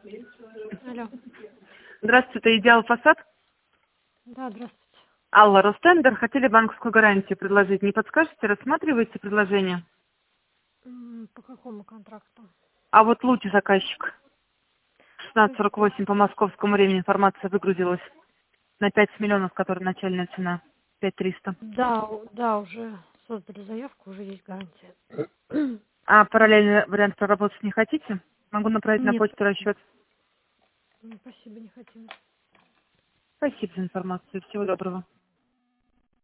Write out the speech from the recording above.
Алло. Здравствуйте, это Идеал Фасад. Да, здравствуйте. Алла, Ростендер. Хотели банковскую гарантию предложить. Не подскажете, рассматриваете предложение? По какому контракту? А вот Луч заказчик. Скажите. 16:48 по московскому времени информация выгрузилась. На 5 миллионов, которая начальная цена. 5300. Да, да, уже создали заявку, уже есть гарантия. А параллельный вариант проработать не хотите? Могу направить на Нет, почту расчет. спасибо, не хотим. Спасибо за информацию. Всего доброго.